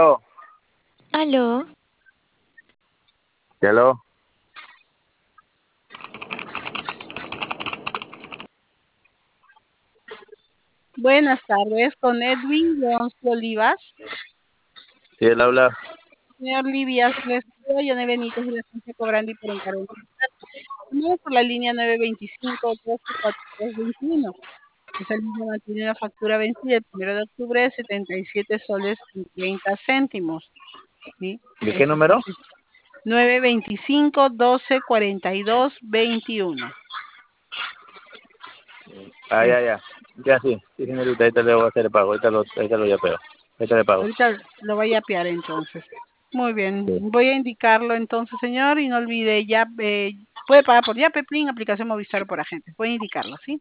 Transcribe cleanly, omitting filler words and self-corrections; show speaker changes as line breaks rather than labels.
Aló,
Hello.
Buenas tardes, con Edwin Leoncio Olivas.
Sí, él habla.
Señor Livias, les saluda Yone Benítez de la agencia Cobrandi por encargo. Primero por la línea 925-124321. Esa línea mantiene una factura vencida el 1 de octubre de 77 soles y 30 céntimos. ¿Sí?
¿De qué número?
925-1242-21.
Ya. Ya sí, señorita, ahorita le voy a hacer el pago, ahorita lo yapeo. Ahorita le pago.
Ahorita lo voy a apiar entonces. Muy bien,
Sí.
voy a indicarlo entonces, señor, y no olvide, ya puede pagar por Yape, Plin, aplicación Movistar por agente. Voy a indicarlo, ¿sí?